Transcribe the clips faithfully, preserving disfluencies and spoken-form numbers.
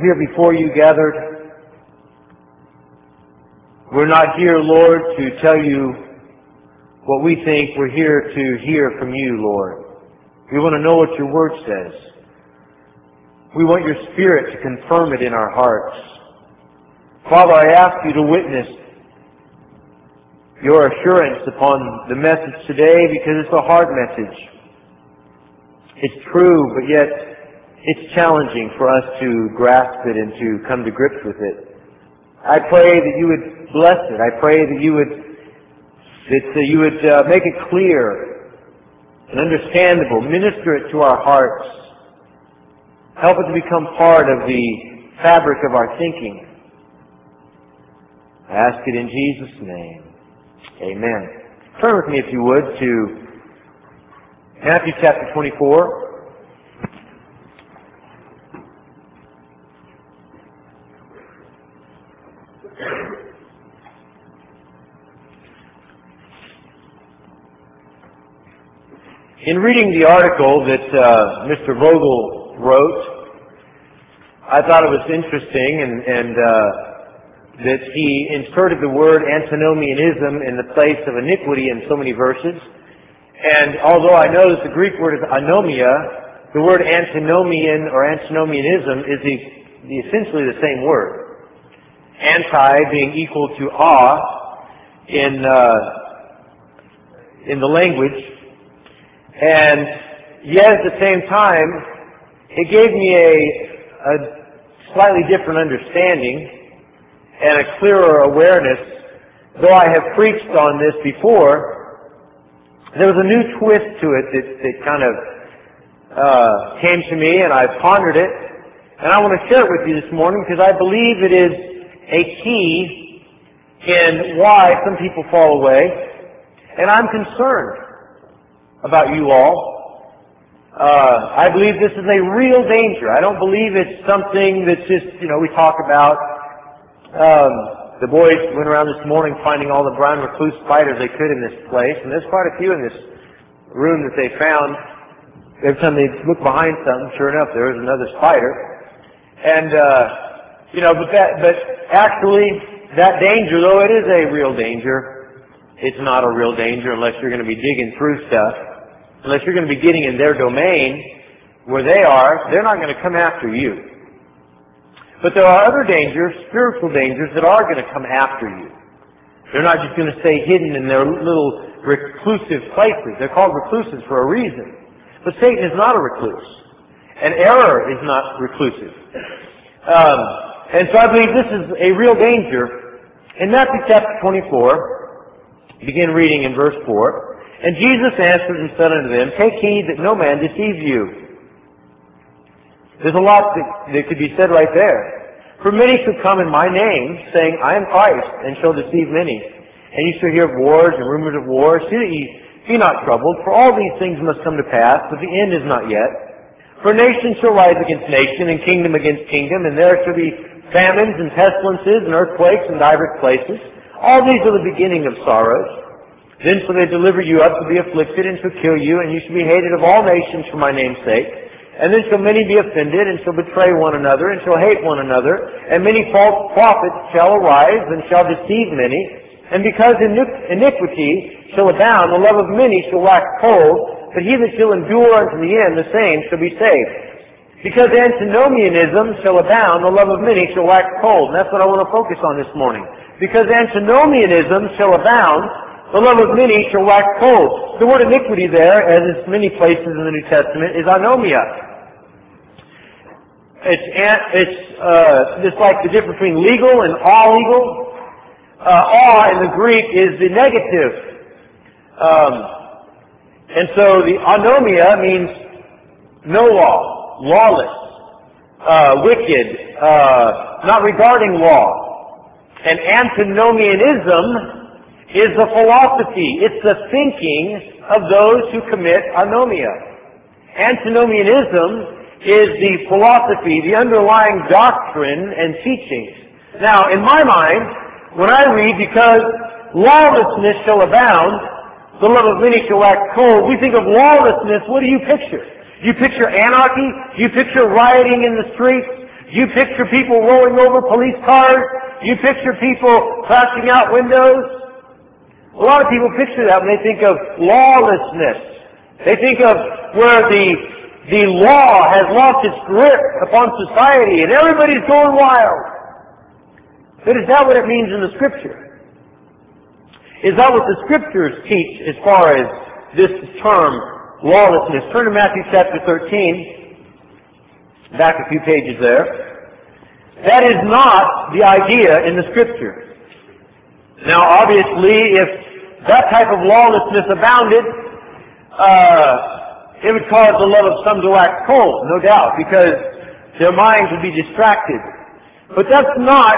here before you gathered. We're not here, Lord, to tell you what we think. We're here to hear from you, Lord. We want to know what your word says. We want your Spirit to confirm it in our hearts. Father, I ask you to witness your assurance upon the message today, because it's a hard message. It's true, but yet it's challenging for us to grasp it and to come to grips with it. I pray that you would bless it. I pray that you would that you would uh, make it clear and understandable. Minister it to our hearts. Help it to become part of the fabric of our thinking. I ask it in Jesus' name. Amen. Turn with me, if you would, to Matthew chapter twenty-four. In reading the article that uh, Mister Vogel wrote, I thought it was interesting and, and uh, that he inserted the word antinomianism in the place of iniquity in so many verses. And although I know that the Greek word is anomia, the word antinomian or antinomianism is the, the essentially the same word. Anti being equal to a in uh, in the language. And yet at the same time, it gave me a, a slightly different understanding and a clearer awareness. Though I have preached on this before, there was a new twist to it that, that kind of uh, came to me, and I pondered it. And I want to share it with you this morning because I believe it is a key in why some people fall away. And I'm concerned about you all. Uh, I believe this is a real danger. I don't believe it's something that's just, you know, we talk about. Um, the boys went around this morning finding all the brown recluse spiders they could in this place, and there's quite a few in this room that they found. Every time they look behind something, sure enough, there was another spider. And, uh, you know, but that, but actually, that danger, though it is a real danger, it's not a real danger unless you're going to be digging through stuff. Unless you're going to be getting in their domain where they are, they're not going to come after you. But there are other dangers, spiritual dangers, that are going to come after you. They're not just going to stay hidden in their little reclusive places. They're called reclusives for a reason. But Satan is not a recluse. And error is not reclusive. Um, and so I believe this is a real danger. In Matthew chapter twenty-four, begin reading in verse four. And Jesus answered and said unto them, Take heed that no man deceive you. There's a lot that, that could be said right there. For many shall come in my name, saying, I am Christ, and shall deceive many. And you shall hear of wars and rumors of wars. See that ye be not troubled, for all these things must come to pass, but the end is not yet. For nation shall rise against nation, and kingdom against kingdom, and there shall be famines and pestilences and earthquakes in divers places. All these are the beginning of sorrows. Then shall they deliver you up to be afflicted, and shall kill you, and you shall be hated of all nations for my name's sake. And then shall many be offended, and shall betray one another, and shall hate one another. And many false prophets shall arise, and shall deceive many. And because iniquity shall abound, the love of many shall wax cold. But he that shall endure unto the end, the same shall be saved. Because antinomianism shall abound, the love of many shall wax cold. And that's what I want to focus on this morning. Because antinomianism shall abound, the love of many shall wax cold. The word iniquity there, as in many places in the New Testament, is anomia. It's it's uh, it's like the difference between legal and illegal. Uh, awe in the Greek is the negative, um, and so the anomia means no law, lawless, uh, wicked, uh, not regarding law. And antinomianism is the philosophy. It's the thinking of those who commit anomia. Antinomianism is the philosophy, the underlying doctrine and teachings. Now, in my mind, when I read, because lawlessness shall abound, the love of many shall wax cold, we think of lawlessness, what do you picture? Do you picture anarchy? Do you picture rioting in the streets? You picture people rolling over police cars. You picture people crashing out windows. A lot of people picture that when they think of lawlessness. They think of where the, the law has lost its grip upon society and everybody's going wild. But is that what it means in the Scripture? Is that what the Scriptures teach as far as this term, lawlessness? Turn to Matthew chapter thirteen. Back a few pages there. That is not the idea in the Scripture. Now, obviously, if that type of lawlessness abounded, uh, it would cause the love of some to wax cold, no doubt, because their minds would be distracted. But that's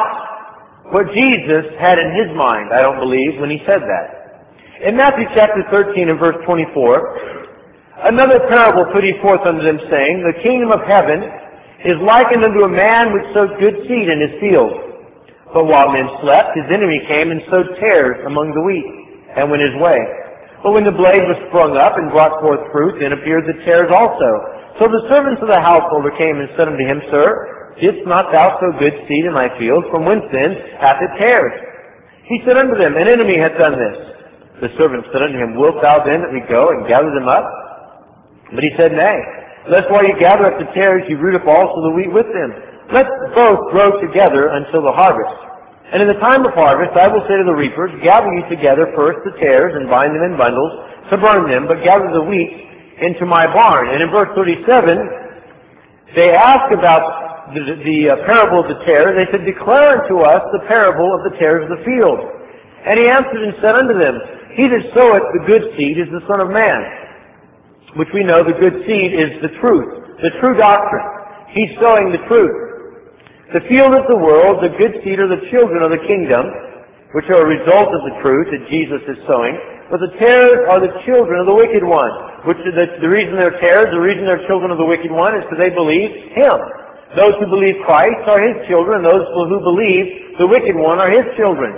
not what Jesus had in His mind, I don't believe, when He said that. In Matthew chapter thirteen and verse twenty-four, another parable put He forth unto them, saying, The kingdom of heaven is likened unto a man which sowed good seed in his field. But while men slept, his enemy came and sowed tares among the wheat, and went his way. But when the blade was sprung up and brought forth fruit, then appeared the tares also. So the servants of the householder came and said unto him, Sir, didst not thou sow good seed in thy field? From whence then hath it tares? He said unto them, An enemy hath done this. The servants said unto him, Wilt thou then that we go and gather them up? But he said, Nay, lest while you gather up the tares, you root up also the wheat with them. Let both grow together until the harvest. And in the time of harvest, I will say to the reapers, Gather ye together first the tares, and bind them in bundles, to burn them, but gather the wheat into my barn. And in verse thirty-seven, they ask about the, the uh, parable of the tares. They said, Declare unto us the parable of the tares of the field. And he answered and said unto them, He that soweth the good seed is the Son of Man, which we know the good seed is the truth, the true doctrine. He's sowing the truth. The field is the world, the good seed are the children of the kingdom, which are a result of the truth that Jesus is sowing. But the tares are the children of the wicked one, which is the, the reason they're tares, the reason they're children of the wicked one is because they believe Him. Those who believe Christ are His children, those who believe the wicked one are His children.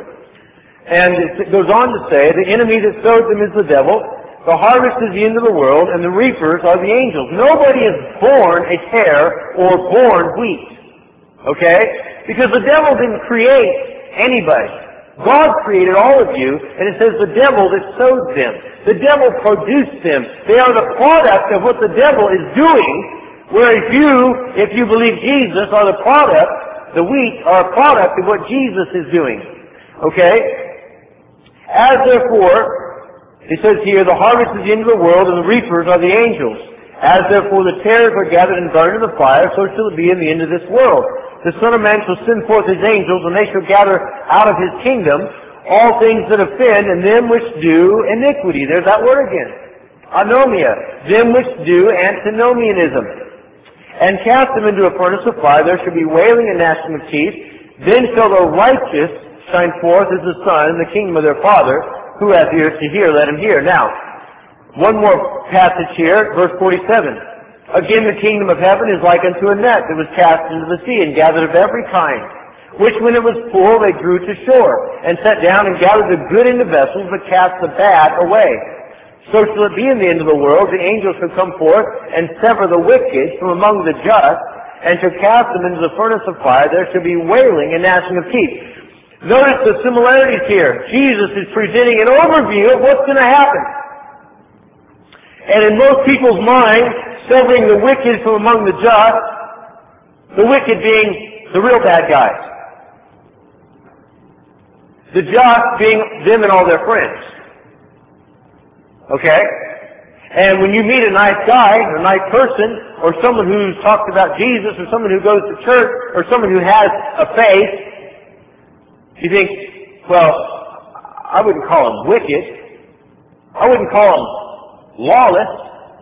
And it goes on to say, the enemy that sowed them is the devil, the harvest is the end of the world, and the reapers are the angels. Nobody is born a tare or born wheat. Okay? Because the devil didn't create anybody. God created all of you, and it says the devil that sowed them. The devil produced them. They are the product of what the devil is doing, whereas you, if you believe Jesus, are the product, the wheat are a product of what Jesus is doing. Okay? As therefore, it says here, the harvest is the end of the world, and the reapers are the angels. As therefore the tares are gathered and burned in the fire, so shall it be in the end of this world. The Son of Man shall send forth His angels, and they shall gather out of His kingdom all things that offend, and them which do iniquity. There's that word again. Anomia. Them which do antinomianism. And cast them into a furnace of fire. There shall be wailing and gnashing of teeth. Then shall the righteous shine forth as the sun in the kingdom of their Father. Who hath ears to hear, let him hear. Now, one more passage here, verse forty-seven. Again, the kingdom of heaven is like unto a net that was cast into the sea and gathered of every kind, which when it was full they drew to shore, and sat down and gathered the good into vessels, but cast the bad away. So shall it be in the end of the world. The angels shall come forth and sever the wicked from among the just, and shall cast them into the furnace of fire. There shall be wailing and gnashing of teeth. Notice the similarities here. Jesus is presenting an overview of what's going to happen. And in most people's minds, severing the wicked from among the just, the wicked being the real bad guys. The just being them and all their friends. Okay? And when you meet a nice guy, a nice person, or someone who's talked about Jesus, or someone who goes to church, or someone who has a faith, you think, well, I wouldn't call them wicked. I wouldn't call them lawless.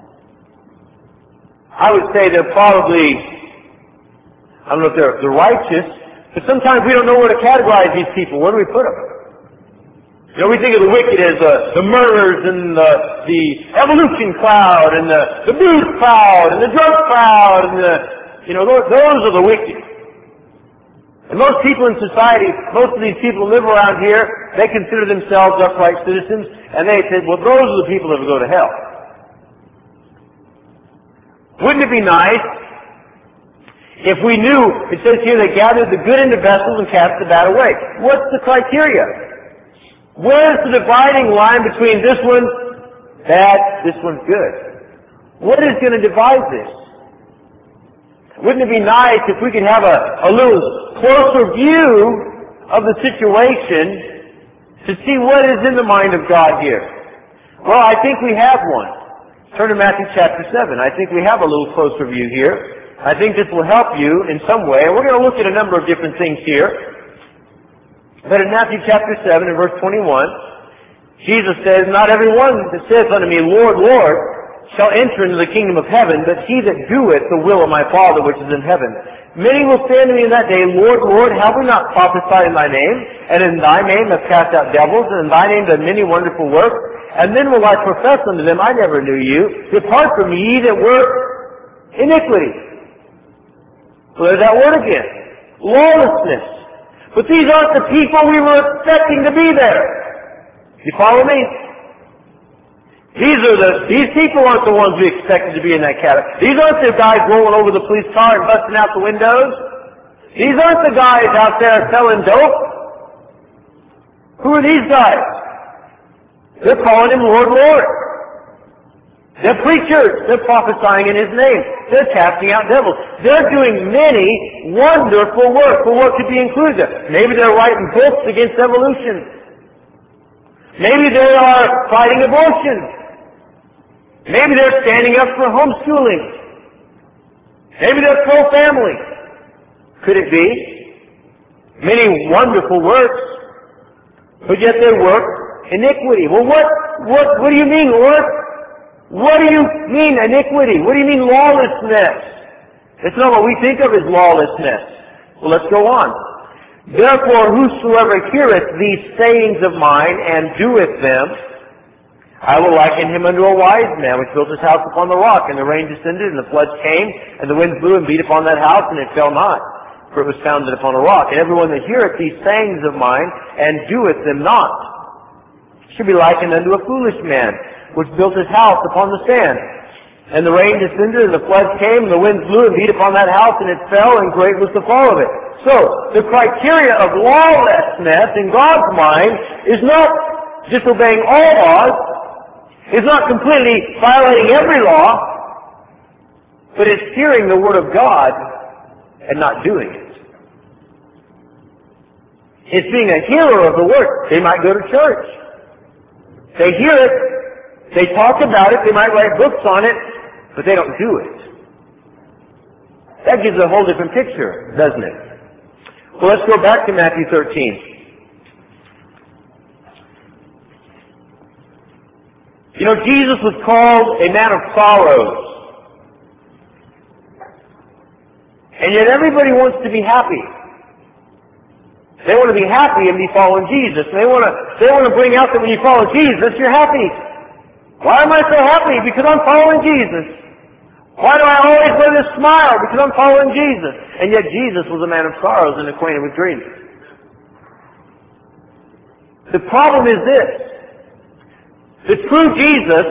I would say they're probably, I don't know if they're, they're righteous, but sometimes we don't know where to categorize these people. Where do we put them? You know, we think of the wicked as uh, the murderers and the, the evolution crowd and the, the booze crowd and the drug crowd and the, you know, those, those are the wicked. And most people in society, most of these people who live around here, they consider themselves upright citizens, and they say, well, those are the people that will go to hell. Wouldn't it be nice If we knew, it says here they gathered the good into vessels and cast the bad away. What's the criteria? Where's the dividing line between this one's bad, this one's good? What is going to divide this? Wouldn't it be nice if we could have a, a little closer view of the situation to see what is in the mind of God here? Well, I think we have one. Turn to Matthew chapter seven. I think we have a little closer view here. I think this will help you in some way. And we're going to look at a number of different things here. But in Matthew chapter seven and verse twenty-one, Jesus says, "Not every one that saith unto me, Lord, Lord, shall enter into the kingdom of heaven, but he that doeth the will of my Father which is in heaven. Many will say unto me in that day, Lord, Lord, have we not prophesied in thy name? And in thy name have cast out devils, and in thy name done many wonderful works? And then will I profess unto them, I never knew you. Depart from me, ye that work iniquity." So there's that word again. Lawlessness. But these aren't the people we were expecting to be there. You follow me? These are the, these people aren't the ones we expected to be in that category. These aren't the guys rolling over the police car and busting out the windows. These aren't the guys out there selling dope. Who are these guys? They're calling him Lord, Lord. They're preachers. They're prophesying in his name. They're casting out devils. They're doing many wonderful works. Well, what could be included there? Maybe they're writing books against evolution. Maybe they are fighting abortion. Maybe they're standing up for homeschooling. Maybe they're pro-family. Could it be? Many wonderful works, but yet they work iniquity. Well, what, what, what do you mean, Lord? What do you mean iniquity? What do you mean lawlessness? It's not what we think of as lawlessness. Well, let's go on. "Therefore, whosoever heareth these sayings of mine and doeth them, I will liken him unto a wise man which built his house upon the rock, and the rain descended, and the floods came, and the winds blew and beat upon that house, and it fell not, for it was founded upon a rock. And everyone that heareth these sayings of mine and doeth them not should be likened unto a foolish man which built his house upon the sand. And the rain descended, and the floods came, and the winds blew and beat upon that house, and it fell, and great was the fall of it." So, the criteria of lawlessness in God's mind is not disobeying all laws, is not completely violating every law, but it's hearing the Word of God and not doing it. It's being a hearer of the Word. They might go to church. They hear it. They talk about it. They might write books on it, but they don't do it. That gives a whole different picture, doesn't it? Well, let's go back to Matthew thirteen. You know, Jesus was called a man of sorrows. And yet everybody wants to be happy. They want to be happy and be following Jesus. They want to, they want to bring out that when you follow Jesus, you're happy. Why am I so happy? Because I'm following Jesus. Why do I always wear this smile? Because I'm following Jesus. And yet Jesus was a man of sorrows and acquainted with grief. The problem is this. The true Jesus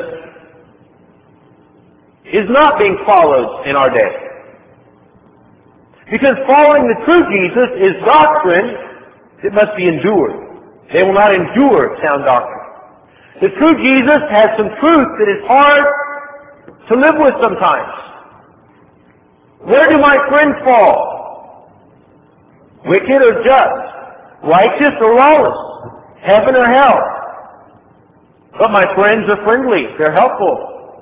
is not being followed in our day. Because following the true Jesus is doctrine that must be endured. They will not endure sound doctrine. The true Jesus has some truth that is hard to live with sometimes. Where do my friends fall? Wicked or just? Righteous or lawless? Heaven or hell? But my friends are friendly. They're helpful.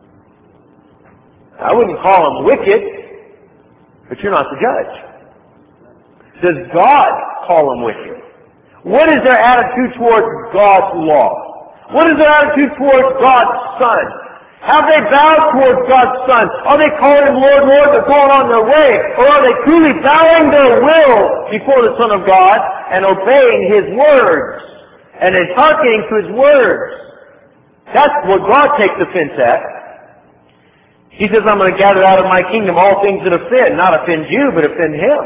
I wouldn't call them wicked, but you're not the judge. Does God call them wicked? What is their attitude towards God's law? What is their attitude towards God's Son? Have they bowed towards God's Son? Are they calling Him Lord, Lord, but going on their way? Or are they truly bowing their will before the Son of God and obeying His words and hearkening to His words? That's what God takes offense at. He says, I'm going to gather out of my kingdom all things that offend, not offend you, but offend Him.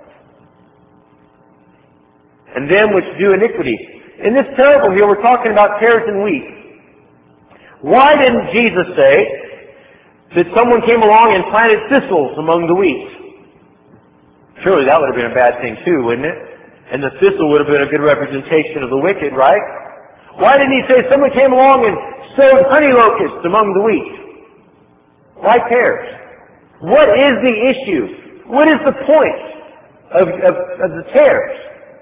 And them which do iniquity. In this parable here, we're talking about tares and wheat. Why didn't Jesus say that someone came along and planted thistles among the wheat? Surely that would have been a bad thing too, wouldn't it? And the thistle would have been a good representation of the wicked, right? Why didn't he say someone came along and sowed honey locusts among the wheat? Why tares? What is the issue? What is the point of, of, of the tares?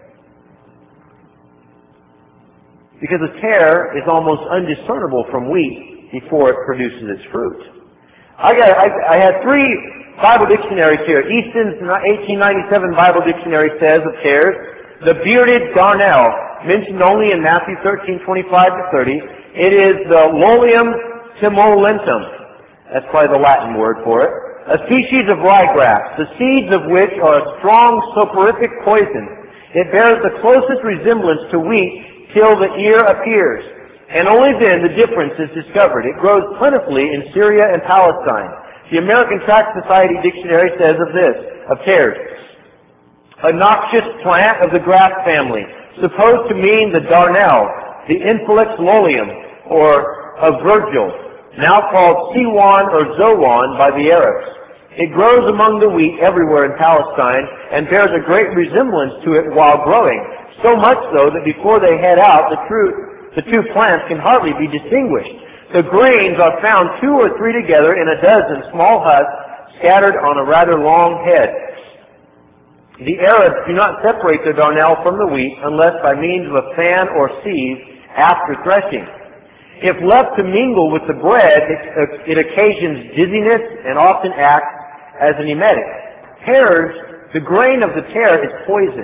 Because a tare is almost undiscernible from wheat before it produces its fruit. I got, I, I had three Bible dictionaries here. Easton's eighteen ninety-seven Bible Dictionary says of tares, the bearded darnel, mentioned only in Matthew thirteen twenty-five to thirty. It is the Lolium timolentum. That's probably the Latin word for it. A species of ryegrass, the seeds of which are a strong soporific poison. It bears the closest resemblance to wheat till the ear appears, and only then the difference is discovered. It grows plentifully in Syria and Palestine. The American Tract Society Dictionary says of this, of tares, a noxious plant of the grass family, supposed to mean the darnel, the Inflex lolium, or of Virgil, now called Siwan or Zowan by the Arabs. It grows among the wheat everywhere in Palestine and bears a great resemblance to it while growing, so much so that before they head out, the, true, the two plants can hardly be distinguished. The grains are found two or three together in a dozen small huts scattered on a rather long head. The Arabs do not separate the darnel from the wheat unless by means of a fan or sieve after threshing. If left to mingle with the bread, it, it occasions dizziness and often acts as an emetic. Tares, the grain of the tare is poison.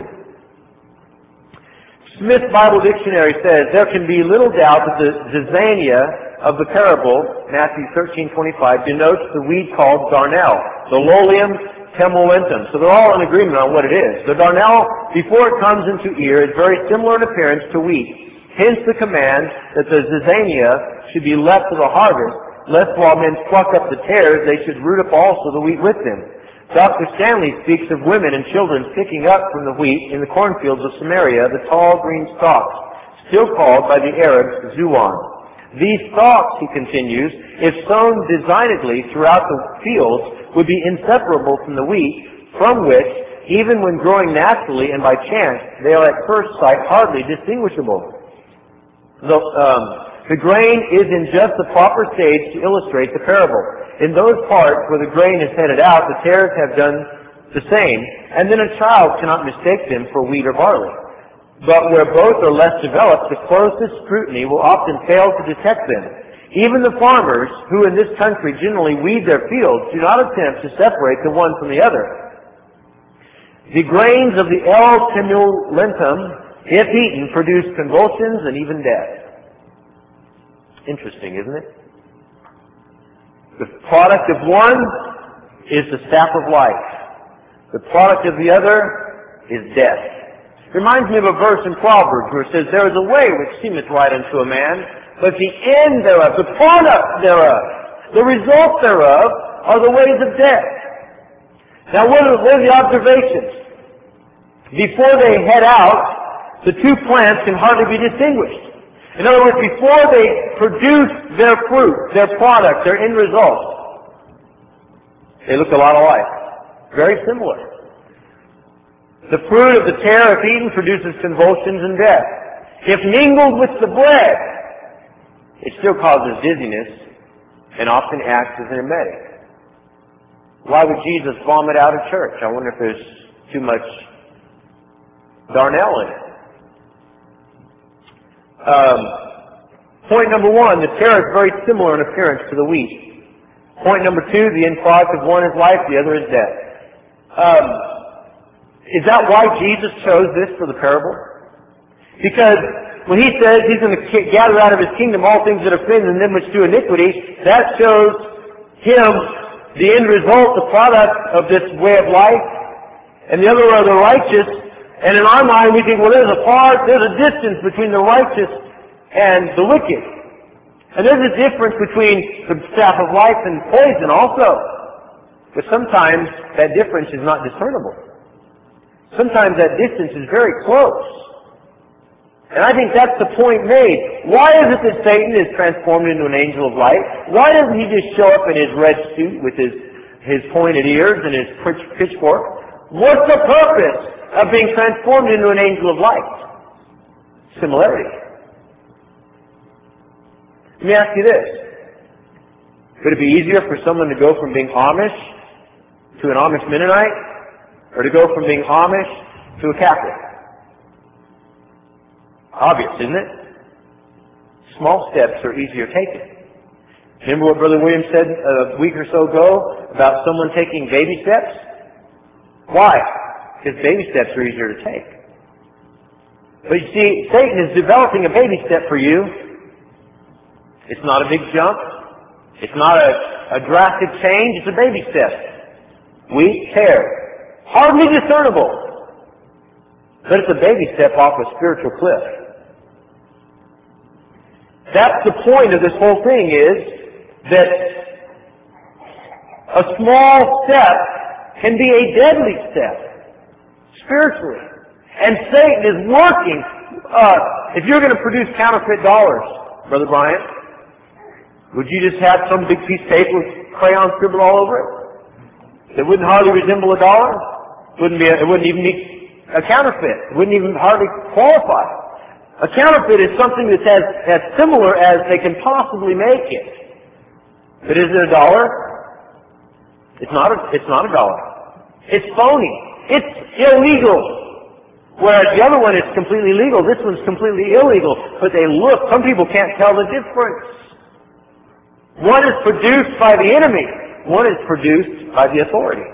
Smith's Bible Dictionary says there can be little doubt that the zizania of the parable, Matthew thirteen twenty-five, denotes the weed called darnel, the Lolium timolentum. So they're all in agreement on what it is. The darnel, before it comes into ear, is very similar in appearance to wheat. Hence the command that the zizania should be left to the harvest, lest while men pluck up the tares, they should root up also the wheat with them. Doctor Stanley speaks of women and children picking up from the wheat in the cornfields of Samaria the tall green stalks, still called by the Arabs zuwan. These stalks, he continues, if sown designedly throughout the fields, would be inseparable from the wheat, from which, even when growing naturally and by chance, they are at first sight hardly distinguishable. The, um, the grain is in just the proper stage to illustrate the parable. In those parts where the grain is headed out, the tares have done the same, and then a child cannot mistake them for wheat or barley. But where both are less developed, the closest scrutiny will often fail to detect them. Even the farmers, who in this country generally weed their fields, do not attempt to separate the one from the other. The grains of the L. timolentum, if eaten, produce convulsions and even death. Interesting, isn't it? The product of one is the staff of life. The product of the other is death. Reminds me of a verse in Proverbs where it says, there is a way which seemeth right unto a man, but the end thereof, the product thereof, the result thereof, are the ways of death. Now what are, what are the observations? Before they head out, the two plants can hardly be distinguished. In other words, before they produce their fruit, their product, their end result, they look a lot alike. Very similar. The fruit of the tare, if eaten, produces convulsions and death. If mingled with the bread, it still causes dizziness and often acts as an emetic. Why would Jesus vomit out of church? I wonder if there's too much darnel in it. Um, point number one, the tare is very similar in appearance to the wheat. Point number two, the end product of one is life, the other is death. Um, Is that why Jesus chose this for the parable? Because when he says he's going to gather out of his kingdom all things that are sin and them which do iniquity, that shows him the end result, the product of this way of life, and the other are the righteous. And in our mind we think, well, there's a far, there's a distance between the righteous and the wicked. And there's a difference between the staff of life and poison also. But sometimes that difference is not discernible. Sometimes that distance is very close. And I think that's the point made. Why is it that Satan is transformed into an angel of light? Why doesn't he just show up in his red suit with his, his pointed ears and his pitchfork? What's the purpose of being transformed into an angel of light? Similarity. Let me ask you this. Could it be easier for someone to go from being Amish to an Amish Mennonite, or to go from being Amish to a Catholic? Obvious, isn't it? Small steps are easier taken. Remember what Brother Williams said a week or so ago about someone taking baby steps? Why? Because baby steps are easier to take. But you see, Satan is developing a baby step for you. It's not a big jump. It's not a, a drastic change. It's a baby step. Wheat, tare. Hardly discernible. But it's a baby step off a spiritual cliff. That's the point of this whole thing, is that a small step can be a deadly step, spiritually. And Satan is working. Uh, if you're going to produce counterfeit dollars, Brother Bryant, would you just have some big piece of paper with crayon scribbled all over it? It wouldn't hardly resemble a dollar. Wouldn't be. A, it wouldn't even be a counterfeit. It wouldn't even hardly qualify. A counterfeit is something that's as, as similar as they can possibly make it. But is it a dollar? It's not a, it's not a dollar. It's phony. It's illegal. Whereas the other one is completely legal. This one's completely illegal. But they look, some people can't tell the difference. One is produced by the enemy. One is produced by the authority.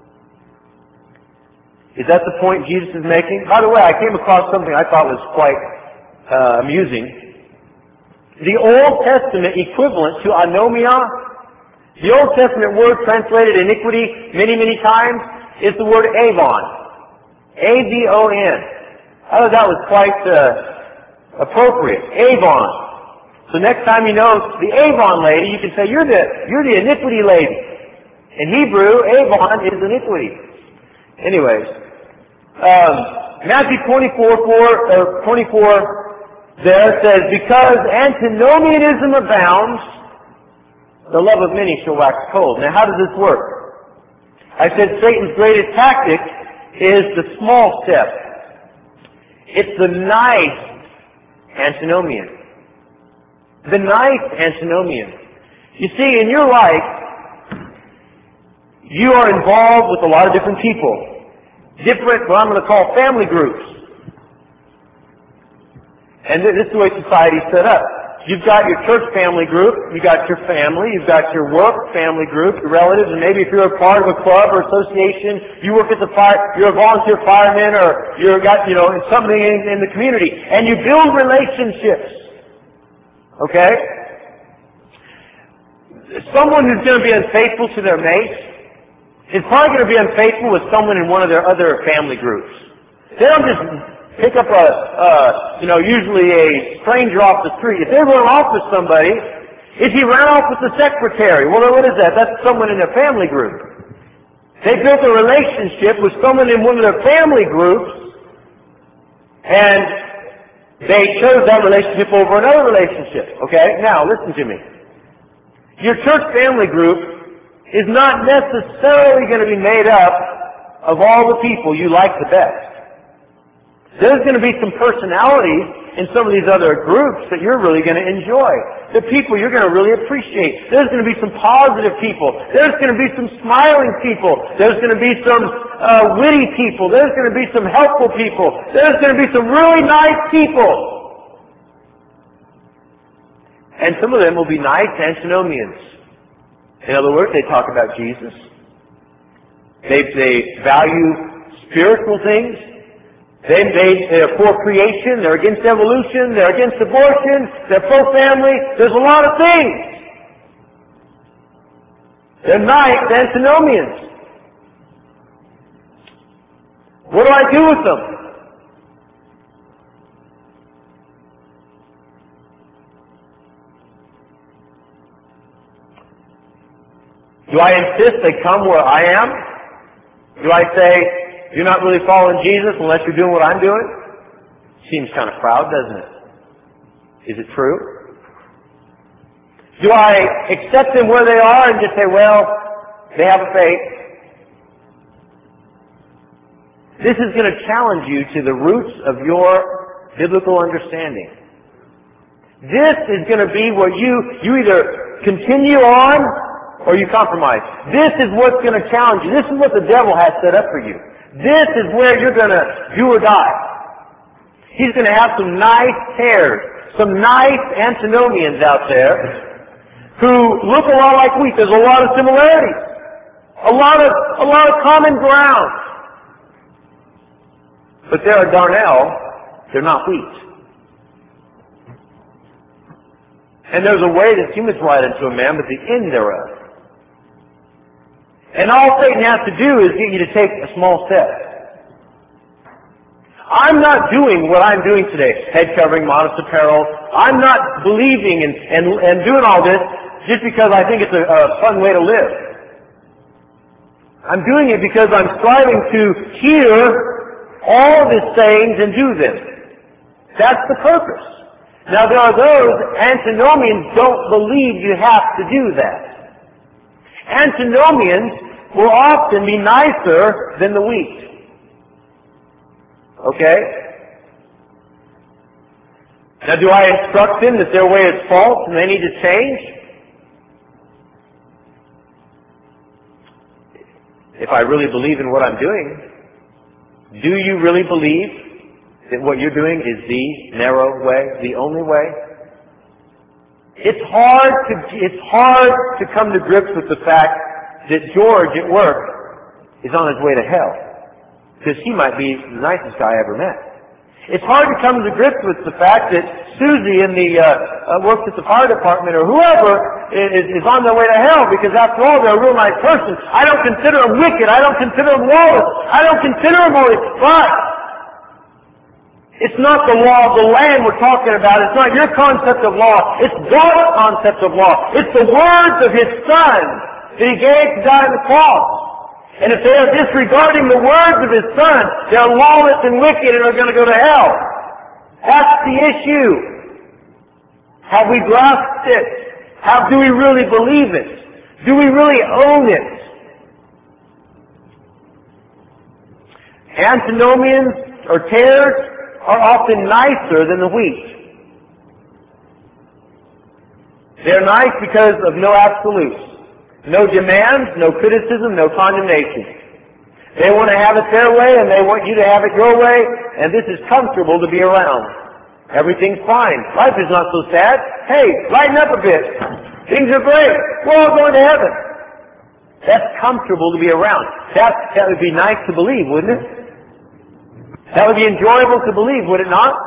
Is that the point Jesus is making? By the way, I came across something I thought was quite uh, amusing. The Old Testament equivalent to anomia, the Old Testament word translated iniquity many, many times, is the word avon. A V O N. I thought that was quite uh, appropriate. Avon. So next time you know the Avon lady, you can say, you're the, you're the iniquity lady. In Hebrew, Avon is iniquity. Anyways, um, Matthew twenty-four, four, or twenty-four there says, because antinomianism abounds, the love of many shall wax cold. Now how does this work? I said Satan's greatest tactic is the small step. It's the nice antinomian. The nice antinomian. You see, in your life, you are involved with a lot of different people. Different, what I'm going to call family groups. And this is the way society's set up. You've got your church family group, you've got your family, you've got your work family group, your relatives, and maybe if you're a part of a club or association, you work at the fire, you're a volunteer fireman, or you've got, you know, something in, in the community. And you build relationships. Okay? Someone who's going to be unfaithful to their mate is probably going to be unfaithful with someone in one of their other family groups. They don't just pick up a, uh, you know, usually a stranger off the street. If they run off with somebody, if he ran off with the secretary, well, what is that? That's someone in their family group. They built a relationship with someone in one of their family groups, and they chose that relationship over another relationship. Okay? Now, listen to me. Your church family group is not necessarily going to be made up of all the people you like the best. There's going to be some personalities in some of these other groups that you're really going to enjoy. The people you're going to really appreciate. There's going to be some positive people. There's going to be some smiling people. There's going to be some uh, witty people. There's going to be some helpful people. There's going to be some really nice people. And some of them will be nice antinomians. In other words, they talk about Jesus. They, they value spiritual things. They, they, they're for creation, they're against evolution, they're against abortion, they're pro-family. There's a lot of things. They're nice antinomians. What do I do with them? Do I insist they come where I am? Do I say, you're not really following Jesus unless you're doing what I'm doing? Seems kind of proud, doesn't it? Is it true? Do I accept them where they are and just say, well, they have a faith? This is going to challenge you to the roots of your biblical understanding. This is going to be what you, you either continue on or you compromise. This is what's going to challenge you. This is what the devil has set up for you. This is where you're going to do or die. He's going to have some nice tares, some nice antinomians out there who look a lot like wheat. There's a lot of similarities. A lot of, a lot of common ground. But they're a darnel. They're not wheat. And there's a way that seemeth right unto a man, but the end thereof. And all Satan has to do is get you to take a small step. I'm not doing what I'm doing today, head covering, modest apparel. I'm not believing and, and, and doing all this just because I think it's a, a fun way to live. I'm doing it because I'm striving to hear all of his sayings and do them. That's the purpose. Now there are those, antinomians don't believe you have to do that. Antinomians will often be nicer than the wheat. Okay? Now do I instruct them that their way is false and they need to change? If I really believe in what I'm doing, do you really believe that what you're doing is the narrow way, the only way? It's hard to, it's hard to come to grips with the fact that George at work is on his way to hell. Because he might be the nicest guy I ever met. It's hard to come to grips with the fact that Susie in the, uh, uh, works at the fire department or whoever is, is on their way to hell, because after all, they're a real nice person. I don't consider them wicked. I don't consider them lawless. I don't consider them holy. But it's not the law of the land we're talking about. It's not your concept of law. It's God's concept of law. It's the words of His Son that He gave to die on the cross. And if they are disregarding the words of His Son, they're lawless and wicked and are going to go to hell. That's the issue. Have we grasped it? How do we really believe it? Do we really own it? Antinomians or tares are often nicer than the wheat. They're nice because of no absolutes. No demands, no criticism, no condemnation. They want to have it their way and they want you to have it your way, and this is comfortable to be around. Everything's fine. Life is not so sad. Hey, lighten up a bit. Things are great. We're all going to heaven. That's comfortable to be around. That, that would be nice to believe, wouldn't it? That would be enjoyable to believe, would it not?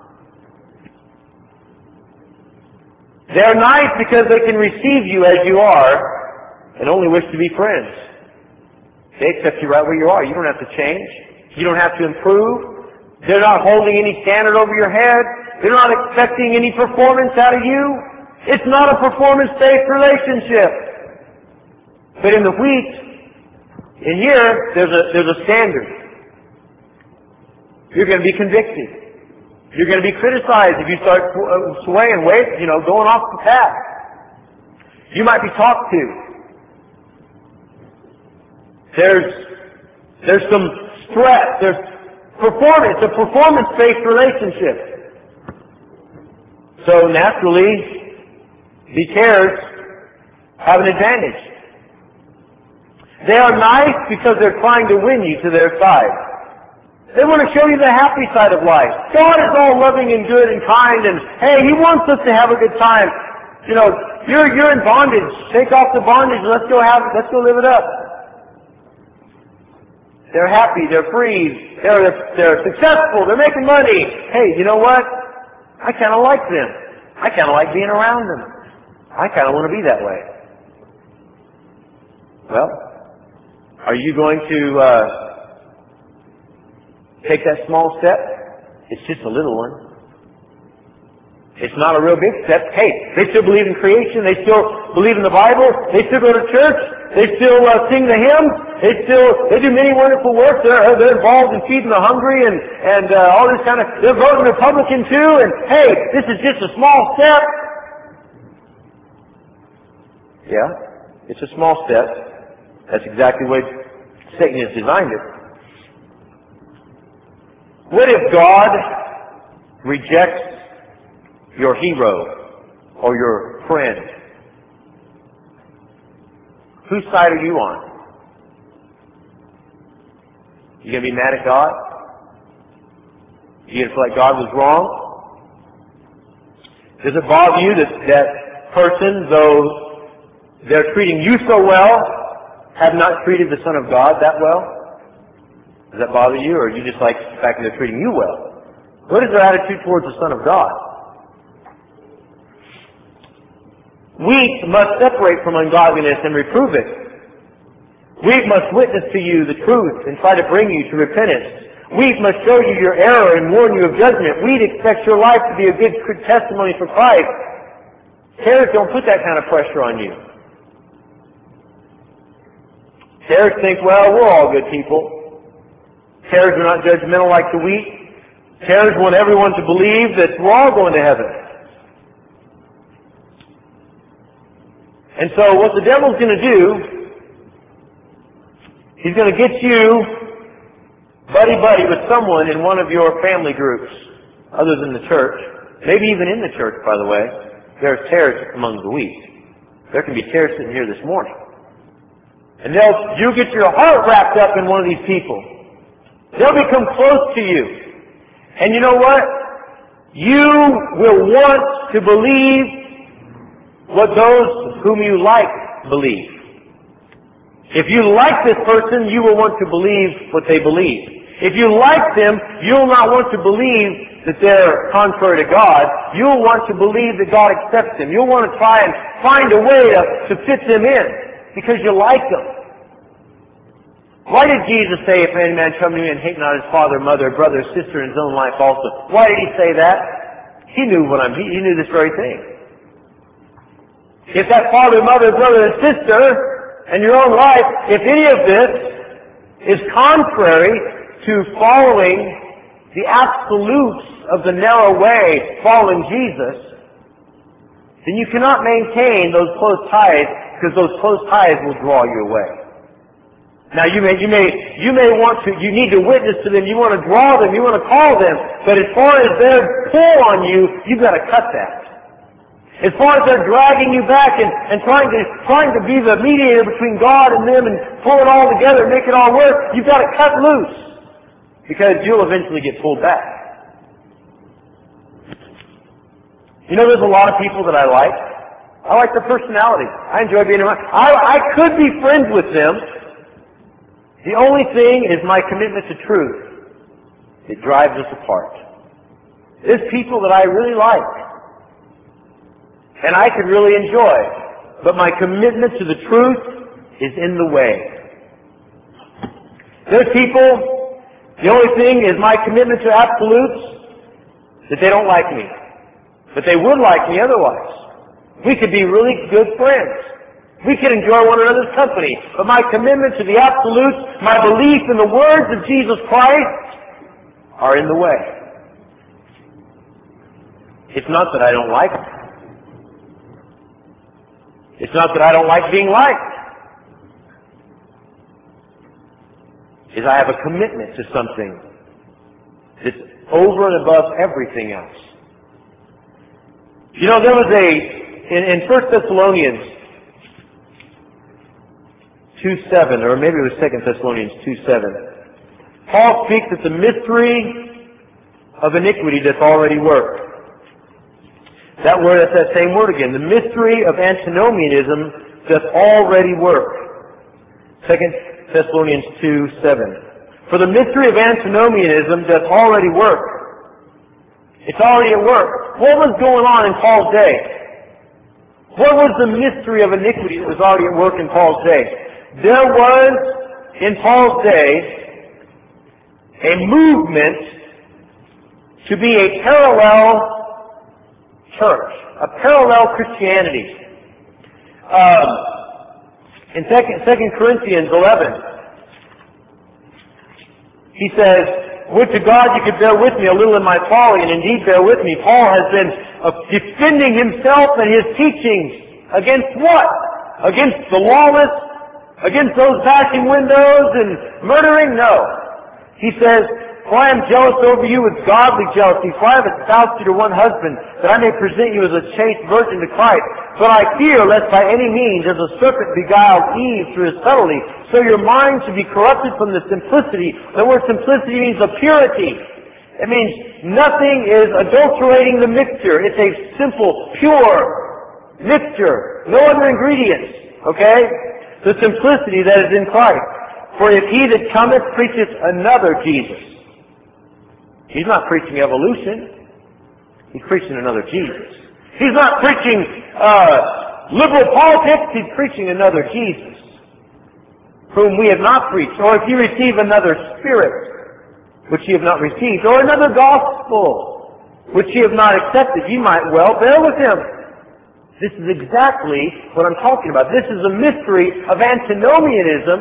They're nice because they can receive you as you are and only wish to be friends. They accept you right where you are. You don't have to change. You don't have to improve. They're not holding any standard over your head. They're not expecting any performance out of you. It's not a performance-based relationship. But in the wheat, in here, there's a, there's a standard. You're going to be convicted. You're going to be criticized if you start swaying, wait, you know, going off the path. You might be talked to. There's, there's some stress. There's performance, a performance-based relationship. So naturally, the tares have an advantage. They are nice because they're trying to win you to their side. They want to show you the happy side of life. God is all loving and good and kind, and hey, He wants us to have a good time. You know, you're you're in bondage. Take off the bondage. Let's go have it. Let's go live it up. They're happy. They're free. They're they're successful. They're making money. Hey, you know what? I kind of like them. I kind of like being around them. I kind of want to be that way. Well, are you going to uh, take that small step? It's just a little one. It's not a real big step. Hey, they still believe in creation. They still believe in the Bible. They still go to church. They still uh, sing the hymns. They still they do many wonderful works. They're, they're involved in feeding the hungry and and uh, all this kind of. They're voting Republican too. And hey, this is just a small step. Yeah, it's a small step. That's exactly what Satan has designed it. What if God rejects your hero or your friend? Whose side are you on? You going to be mad at God? You going to feel like God was wrong? Does it bother you that that person, though they're treating you so well, have not treated the Son of God that well? Does that bother you, or are you just like the fact that they're treating you well? What is their attitude towards the Son of God? Wheat must separate from ungodliness and reprove it. Wheat must witness to you the truth and try to bring you to repentance. Wheat must show you your error and warn you of judgment. Wheat expects your life to be a good testimony for Christ. Tares don't put that kind of pressure on you. Tares think, well, we're all good people. Tares are not judgmental like the wheat. Tares want everyone to believe that we're all going to heaven. And so what the devil's going to do, he's going to get you buddy-buddy with someone in one of your family groups other than the church. Maybe even in the church, by the way. There's tares among the wheat. There can be tares sitting here this morning. And they'll, you get your heart wrapped up in one of these people. They'll become close to you. And you know what? You will want to believe what those whom you like believe. If you like this person, you will want to believe what they believe. If you like them, you'll not want to believe that they're contrary to God. You'll want to believe that God accepts them. You'll want to try and find a way to, to fit them in because you like them. Why did Jesus say, if any man come to me and hate not his father, mother, brother, sister, and his own life also? Why did he say that? He knew what I'm, he knew this very thing. If that father, mother, brother, and sister, and your own life, if any of this is contrary to following the absolutes of the narrow way, following Jesus, then you cannot maintain those close ties, because those close ties will draw you away. Now you may, you may, you may want to, you need to witness to them, you want to draw them, you want to call them, but as far as their pull on you, you've got to cut that. As far as they're dragging you back and, and trying to, trying to be the mediator between God and them and pull it all together and make it all work, you've got to cut loose. Because you'll eventually get pulled back. You know, there's a lot of people that I like. I like their personality. I enjoy being around. I, I could be friends with them. The only thing is my commitment to truth. It drives us apart. There's people that I really like, and I could really enjoy, but my commitment to the truth is in the way. There's people, the only thing is my commitment to absolutes, that they don't like me, but they would like me otherwise. We could be really good friends. We can enjoy one another's company. But my commitment to the absolutes, my belief in the words of Jesus Christ, are in the way. It's not that I don't like them. It's not that I don't like being liked. It's I have a commitment to something that's over and above everything else. You know, there was a, in, in First Thessalonians two seven, or maybe it was Second Thessalonians two seven. Paul speaks that the mystery of iniquity doth already work. That word, that's that same word again. The mystery of antinomianism doth already work. Second Thessalonians two seven. For the mystery of antinomianism doth already work. It's already at work. What was going on in Paul's day? What was the mystery of iniquity that was already at work in Paul's day? There was, in Paul's day, a movement to be a parallel church, a parallel Christianity. Um, in Second Corinthians eleven, he says, would to God you could bear with me a little in my folly, and indeed bear with me. Paul has been uh, defending himself and his teachings against what? Against the lawless? Against those bashing windows and murdering? No. He says, For I am jealous over you with godly jealousy, for I have espoused you to one husband, that I may present you as a chaste virgin to Christ. But I fear lest by any means, as a serpent beguiled Eve through his subtlety, so your mind should be corrupted from the simplicity. The word simplicity means the purity. It means nothing is adulterating the mixture. It's a simple, pure mixture. No other ingredients. Okay? The simplicity that is in Christ. For if he that cometh preacheth another Jesus. He's not preaching evolution. He's preaching another Jesus. He's not preaching uh, liberal politics. He's preaching another Jesus, whom we have not preached. Or if you receive another spirit, which you have not received, or another gospel, which you have not accepted, you might well bear with him. This is exactly what I'm talking about. This is a mystery of antinomianism,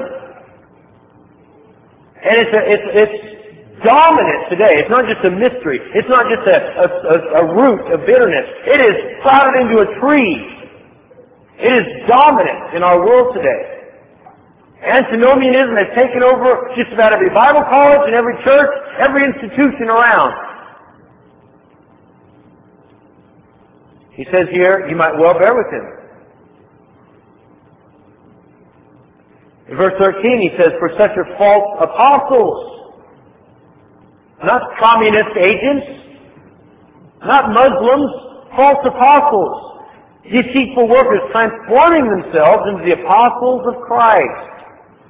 and it's a, it's, it's dominant today. It's not just a mystery. It's not just a, a, a root of bitterness. It is sprouted into a tree. It is dominant in our world today. Antinomianism has taken over just about every Bible college and every church, every institution around. He says here, you might well bear with him. In verse thirteen he says, for such are false apostles. Not communist agents, not Muslims, false apostles, deceitful workers transforming themselves into the apostles of Christ.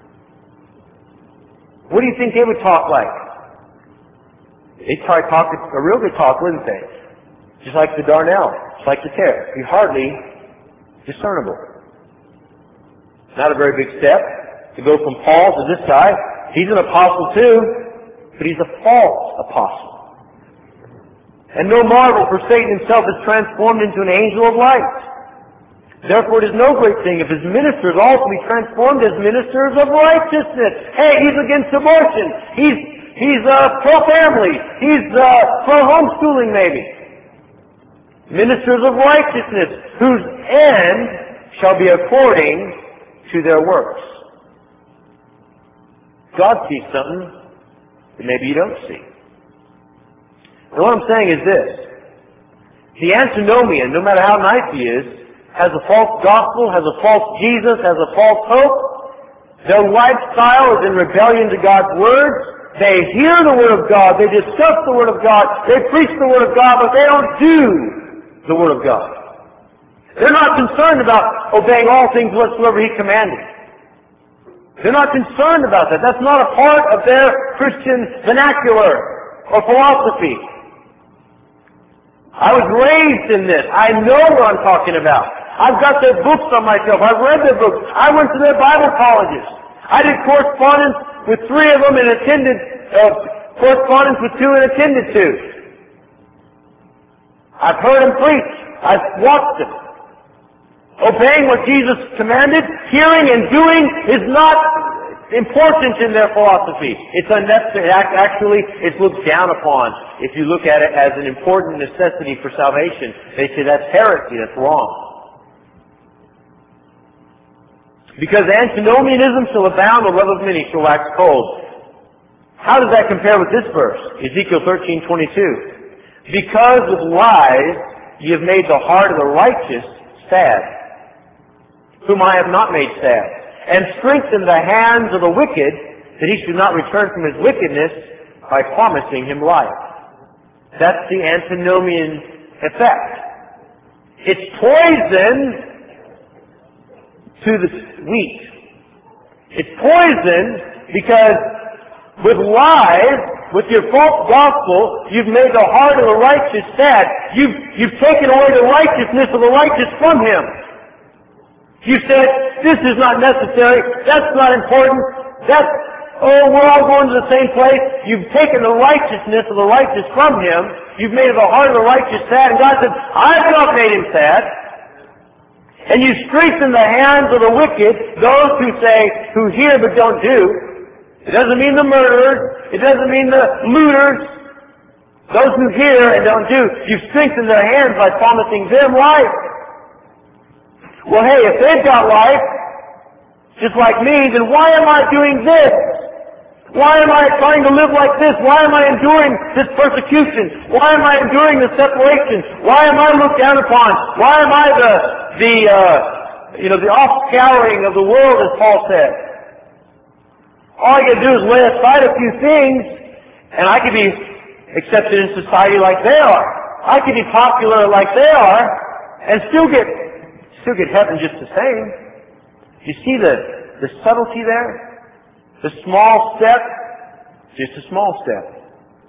What do you think they would talk like? They'd try talk a real good talk, wouldn't they? Just like the Darnell, just like the Terre. Be hardly discernible. Not a very big step to go from Paul to this guy. He's an apostle too. But he's a false apostle. And no marvel, for Satan himself is transformed into an angel of light. Therefore it is no great thing if his ministers also be transformed as ministers of righteousness. Hey, he's against abortion. He's he's uh, pro-family. He's uh, pro-homeschooling maybe. Ministers of righteousness, whose end shall be according to their works. God sees something that maybe you don't see. And what I'm saying is this. The antinomian, no matter how nice he is, has a false gospel, has a false Jesus, has a false hope. Their lifestyle is in rebellion to God's Word. They hear the Word of God. They discuss the Word of God. They preach the Word of God, but they don't do the Word of God. They're not concerned about obeying all things whatsoever He commanded. They're not concerned about that. That's not a part of their Christian vernacular or philosophy. I was raised in this. I know what I'm talking about. I've got their books on myself. I've read their books. I went to their Bible colleges. I did correspondence with three of them and attended, uh, correspondence with two and attended two. I've heard them preach. I've watched them. Obeying what Jesus commanded, hearing and doing is not important in their philosophy. It's unnecessary. Actually, it's looked down upon. If you look at it as an important necessity for salvation, they say that's heresy, that's wrong. Because antinomianism shall abound, the love of many shall wax cold. How does that compare with this verse? Ezekiel thirteen twenty-two. Because with lies ye have made the heart of the righteous sad, whom I have not made sad, and strengthened the hands of the wicked, that he should not return from his wickedness by promising him life. That's the antinomian effect. It's poison to the wheat. It's poison because with lies, with your false gospel, you've made the heart of the righteous sad. You've, you've taken away the righteousness of the righteous from him. You said, this is not necessary, that's not important, that's, oh, we're all going to the same place. You've taken the righteousness of the righteous from him. You've made the heart of the righteous sad. And God said, I've not made him sad. And you strengthen the hands of the wicked, those who say, who hear but don't do. It doesn't mean the murderers. It doesn't mean the looters. Those who hear and don't do. You've strengthened their hands by promising them life. Well, hey, if they've got life, just like me, then why am I doing this? Why am I trying to live like this? Why am I enduring this persecution? Why am I enduring this separation? Why am I looked down upon? Why am I the, the, uh, you know, the offscouring of the world, as Paul said? All I got to do is lay aside a few things, and I could be accepted in society like they are. I could be popular like they are, and still get, still get heaven just the same. You see the, the subtlety there? The small step, just a small step.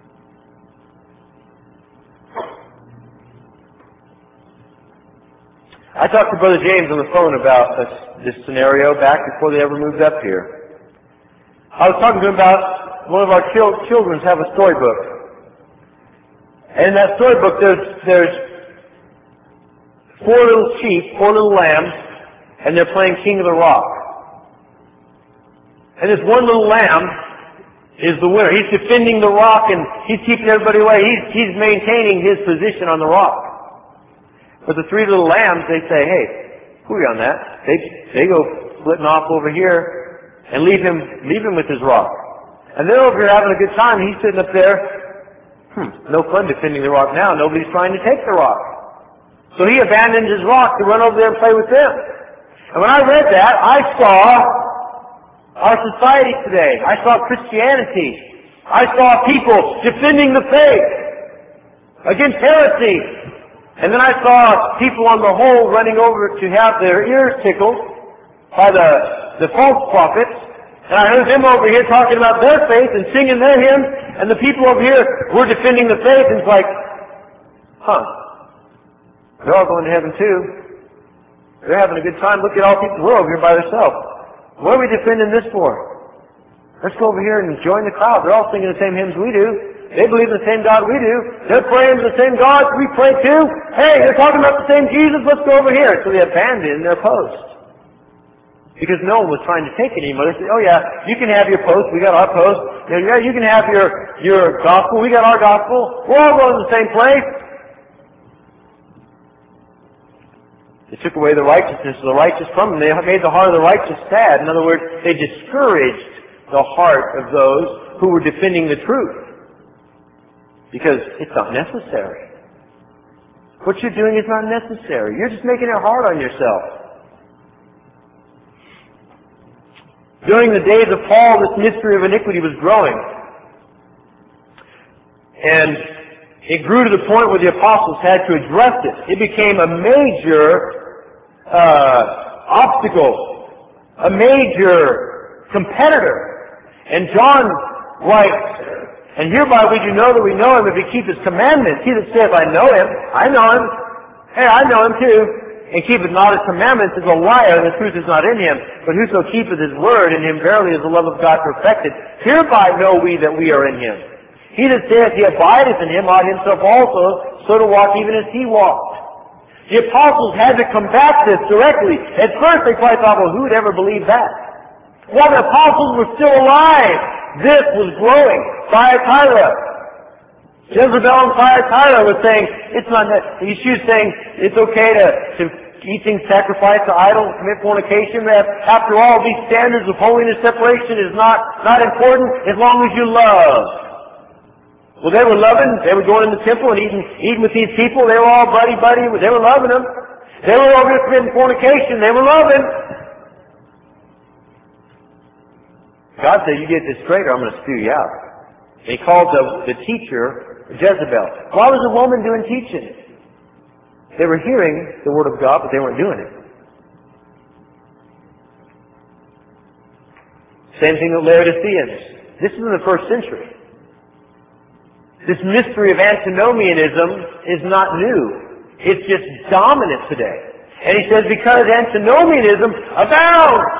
I talked to Brother James on the phone about this, this scenario back before they ever moved up here. I was talking to him about one of our chil- children's have a storybook. And in that storybook there's, there's four little sheep, four little lambs, and they're playing King of the Rock. And this one little lamb is the winner. He's defending the rock and he's keeping everybody away. He's, he's maintaining his position on the rock. But the three little lambs, they say, hey, hurry on that. They, they go splitting off over here and leave him, leave him with his rock. And they're over here having a good time. He's sitting up there. Hmm, no fun defending the rock now. Nobody's trying to take the rock. So he abandoned his rock to run over there and play with them. And when I read that, I saw our society today. I saw Christianity. I saw people defending the faith against heresy. And then I saw people on the whole running over to have their ears tickled by the, the false prophets. And I heard them over here talking about their faith and singing their hymns. And the people over here were defending the faith. And it's like, huh, they're all going to heaven too. They're having a good time. Look at all people. We're over here by ourselves. What are we defending this for? Let's go over here and join the crowd. They're all singing the same hymns we do. They believe in the same God we do. They're praying to the same God we pray to. Hey, they're talking about the same Jesus. Let's go over here. So they abandoned their post. Because no one was trying to take it anymore. They said, oh yeah, you can have your post. We got our post. Yeah, you can have your, your gospel. We got our gospel. We're all going to the same place. They took away the righteousness of the righteous from them. They made the heart of the righteous sad. In other words, they discouraged the heart of those who were defending the truth. Because it's not necessary. What you're doing is not necessary. You're just making it hard on yourself. During the days of Paul, this mystery of iniquity was growing. And it grew to the point where the apostles had to address it. It became a major uh, obstacle, a major competitor. And John writes, and hereby we do know that we know him if we keep his commandments. He that saith, I know him, I know him, hey, I know him too, and keepeth not his commandments is a liar, and the truth is not in him. But whoso keepeth his word, in him verily is the love of God perfected. Hereby know we that we are in him. He that saith he abideth in him ought himself also so to walk even as he walked. The apostles had to combat this directly. At first they probably thought, well, who would ever believe that? While the apostles were still alive, this was growing. Thyatira. Jezebel and Thyatira was saying, it's not, she was saying, it's okay to, to eat things sacrificed to idols, commit fornication. That after all, these standards of holiness separation is not, not important as long as you love. Well, they were loving. They were going in the temple and eating, eating with these people. They were all buddy-buddy. They were loving them. They were over there committing fornication. They were loving. God said, you get this straight or I'm going to spew you out. And he called the, the teacher Jezebel. Why was the woman doing teaching? They were hearing the Word of God, but they weren't doing it. Same thing with Laodiceans. This is in the first century. This mystery of antinomianism is not new. It's just dominant today. And he says, because antinomianism abounds,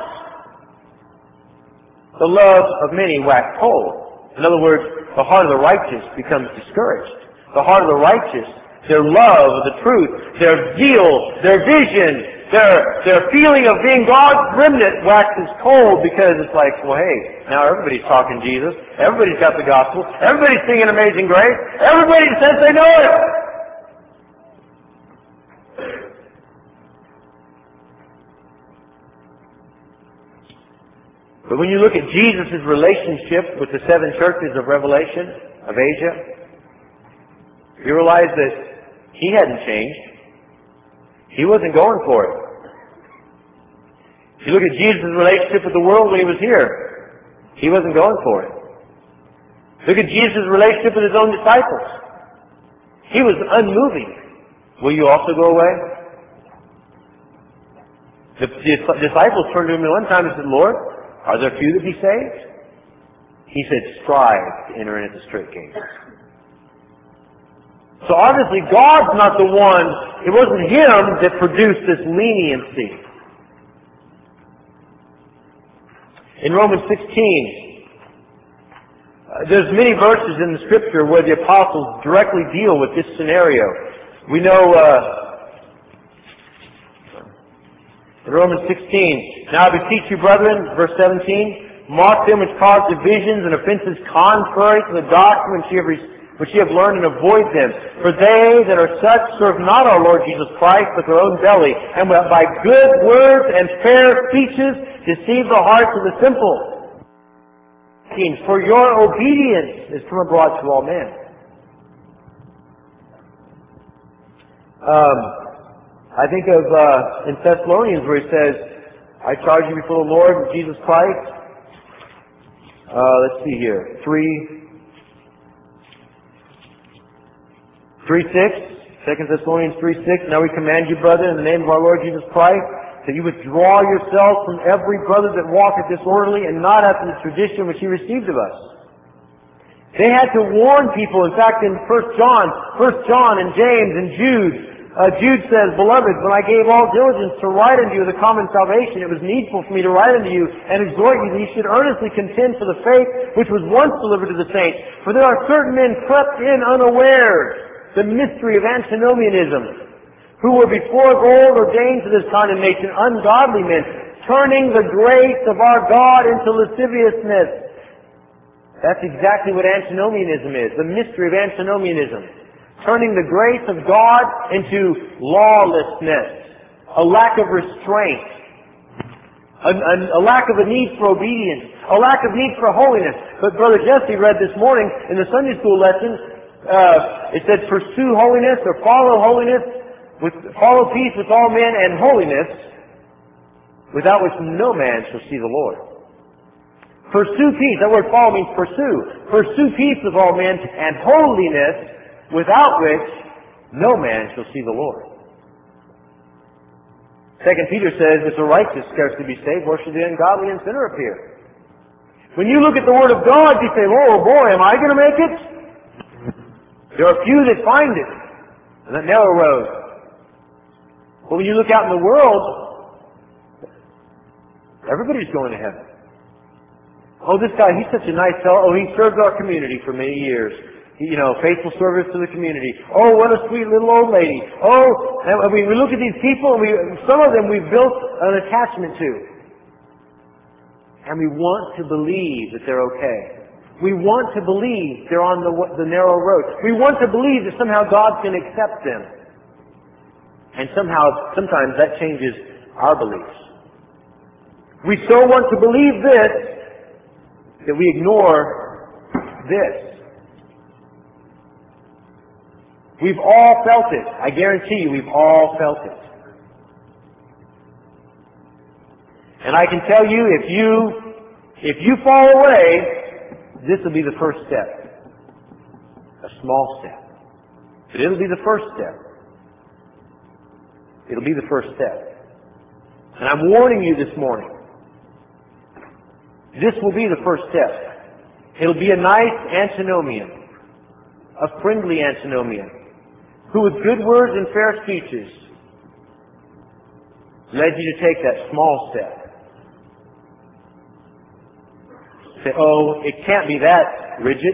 the love of many wax cold. In other words, the heart of the righteous becomes discouraged. The heart of the righteous, their love of the truth, their zeal, their vision, their, their feeling of being God's remnant waxes cold because it's like, well, hey, now everybody's talking Jesus. Everybody's got the gospel. Everybody's singing Amazing Grace. Everybody says they know it. But when you look at Jesus' relationship with the seven churches of Revelation, of Asia, you realize that He hadn't changed. He wasn't going for it. If you look at Jesus' relationship with the world when He was here, He wasn't going for it. Look at Jesus' relationship with His own disciples. He was unmoving. Will you also go away? The, the disciples turned to Him one time and said, Lord, are there few that be saved? He said, strive to enter into the straight gates. So obviously God's not the one, it wasn't Him that produced this leniency. In Romans sixteen, uh, there's many verses in the Scripture where the apostles directly deal with this scenario. We know uh, in Romans sixteen, now I beseech you, brethren, verse seventeen, mark them which cause divisions and offenses contrary to the doctrine which ye have, which ye have learned, and avoid them. For they that are such serve not our Lord Jesus Christ, but their own belly, and by good words and fair speeches deceive the hearts of the simple. For your obedience is from abroad to all men. Um, I think of uh, in Thessalonians where he says, I charge you before the Lord Jesus Christ. Uh, let's see here. Three, three six. Second Thessalonians three six. Now we command you, brother, in the name of our Lord Jesus Christ, that you withdraw yourselves from every brother that walketh disorderly, and not after the tradition which he received of us. They had to warn people. In fact, in First John, First John and James and Jude, uh, Jude says, Beloved, when I gave all diligence to write unto you the common salvation, it was needful for me to write unto you and exhort you that you should earnestly contend for the faith which was once delivered to the saints. For there are certain men crept in unawares, the mystery of antinomianism, who were before of old ordained to this condemnation, ungodly men, turning the grace of our God into lasciviousness. That's exactly what antinomianism is, the mystery of antinomianism. Turning the grace of God into lawlessness, a lack of restraint, a, a, a lack of a need for obedience, a lack of need for holiness. But Brother Jesse read this morning in the Sunday school lesson, uh, it said, pursue holiness or follow holiness, with, follow peace with all men and holiness, without which no man shall see the Lord. Pursue peace. That word follow means pursue. Pursue peace with all men and holiness, without which no man shall see the Lord. Second Peter says, if the righteous scarcely be saved, where should the ungodly and sinner appear? When you look at the Word of God, you say, oh boy, am I going to make it? There are few that find it on that narrow road. But when you look out in the world, everybody's going to heaven. Oh, this guy, he's such a nice fellow. Oh, he served our community for many years. He, you know, faithful service to the community. Oh, what a sweet little old lady. Oh, and we, we look at these people, and we, some of them we've built an attachment to. And we want to believe that they're okay. We want to believe they're on the, the narrow road. We want to believe that somehow God can accept them. And somehow, sometimes that changes our beliefs. We so want to believe this that we ignore this. We've all felt it. I guarantee you we've all felt it. And I can tell you, if you, if you fall away, this will be the first step. A small step. But it'll be the first step. It'll be the first step. And I'm warning you this morning. This will be the first step. It'll be a nice antinomian, a friendly antinomian, who with good words and fair speeches led you to take that small step. Say, oh, it can't be that rigid.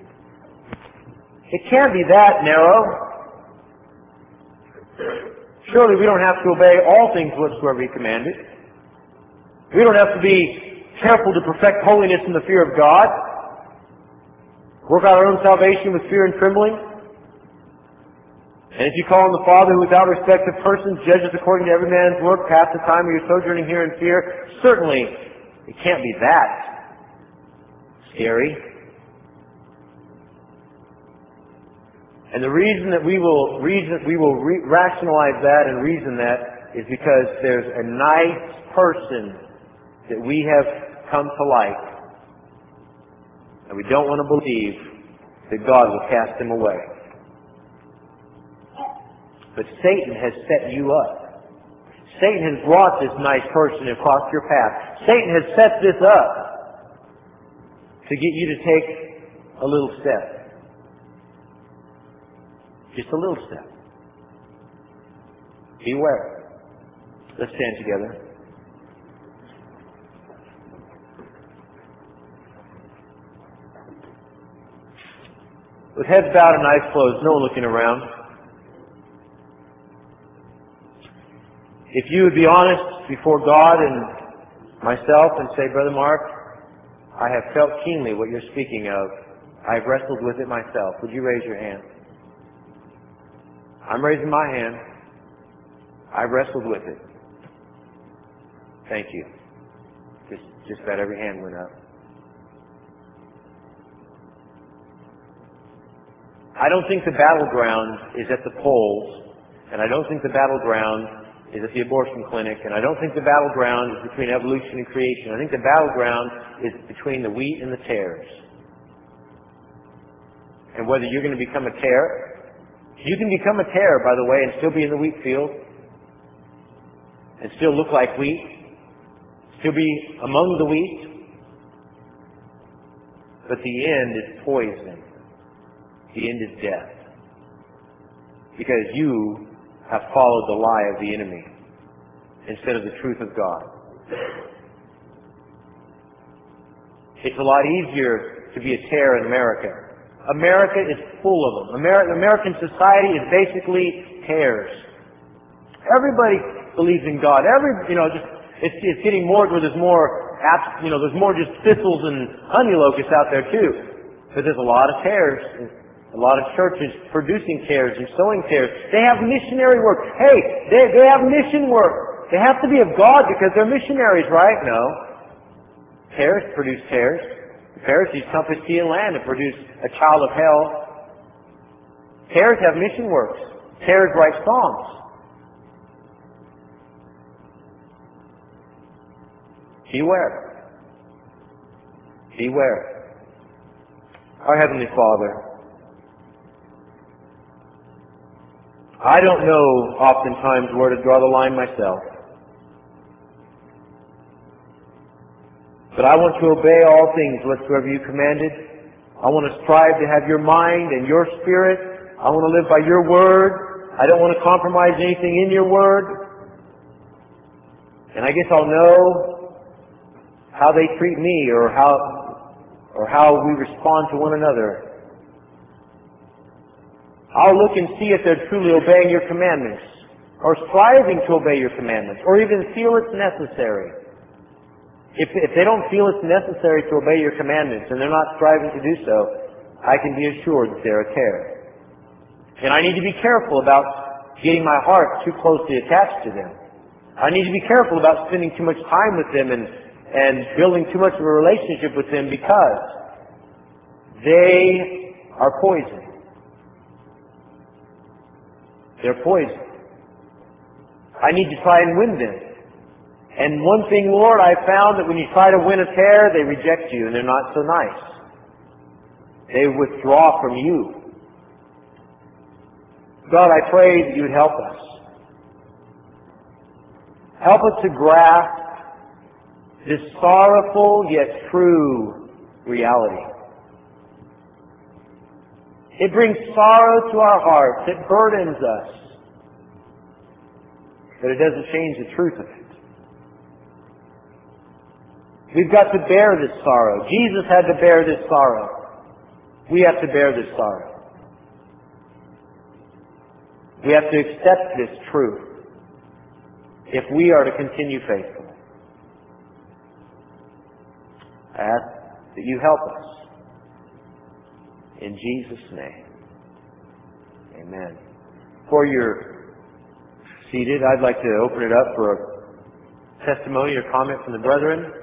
It can't be that narrow. Surely we don't have to obey all things whatsoever He commanded. We don't have to be careful to perfect holiness in the fear of God. Work out our own salvation with fear and trembling. And if you call on the Father who without respect of persons judges according to every man's work, pass the time of your sojourning here in fear, certainly It can't be that scary. And the reason that we will reason we will re rationalize that and reason that is because there's a nice person that we have come to like, and we don't want to believe that God will cast him away. But Satan has set you up. Satan has brought this nice person across your path. Satan has set this up to get you to take a little step. Just a little step. Beware. Let's stand together. With heads bowed and eyes closed, no one looking around. If you would be honest before God and myself and say, Brother Mark, I have felt keenly what you're speaking of. I've wrestled with it myself. Would you raise your hand? I'm raising my hand. I've wrestled with it. Thank you. Just, just about every hand went up. I don't think the battleground is at the polls, and I don't think the battleground is at the abortion clinic, and I don't think the battleground is between evolution and creation. I think the battleground is between the wheat and the tares. And whether you're going to become a tare, you can become a tare, by the way, and still be in the wheat field, and still look like wheat, still be among the wheat, but the end is poison. The end is death. Because you have followed the lie of the enemy instead of the truth of God. It's a lot easier to be a tare in America. America is full of them. Ameri- American society is basically tares. Everybody believes in God. Every, you know, just it's, it's getting more where there's more, you know, there's more just thistles and honey locusts out there too. But there's a lot of tares. A lot of churches producing tares and sowing tares. They have missionary work. Hey, they, they have mission work. They have to be of God because they're missionaries, right? No. Tares produce tares. The Pharisees compassed sea and land and produced a child of hell. Tares have mission works. Tares write songs. Beware. Beware. Our Heavenly Father, I don't know oftentimes where to draw the line myself. But I want to obey all things whatsoever you commanded. I want to strive to have your mind and your spirit. I want to live by your word. I don't want to compromise anything in your word. And I guess I'll know how they treat me or how or how we respond to one another. I'll look and see if they're truly obeying your commandments, or striving to obey your commandments, or even feel it's necessary. If, if they don't feel it's necessary to obey your commandments, and they're not striving to do so, I can be assured that they're a tare. And I need to be careful about getting my heart too closely attached to them. I need to be careful about spending too much time with them and, and building too much of a relationship with them, because they are poison. They're poison. I need to try and win them. And one thing, Lord, I found that when you try to win a tare, they reject you and they're not so nice. They withdraw from you. God, I pray that you would help us. Help us to grasp this sorrowful yet true reality. It brings sorrow to our hearts. It burdens us. But it doesn't change the truth of it. We've got to bear this sorrow. Jesus had to bear this sorrow. We have to bear this sorrow. We have to accept this truth if we are to continue faithful. I ask that you help us. In Jesus' name. Amen. Before you're seated, I'd like to open it up for a testimony or comment from the brethren.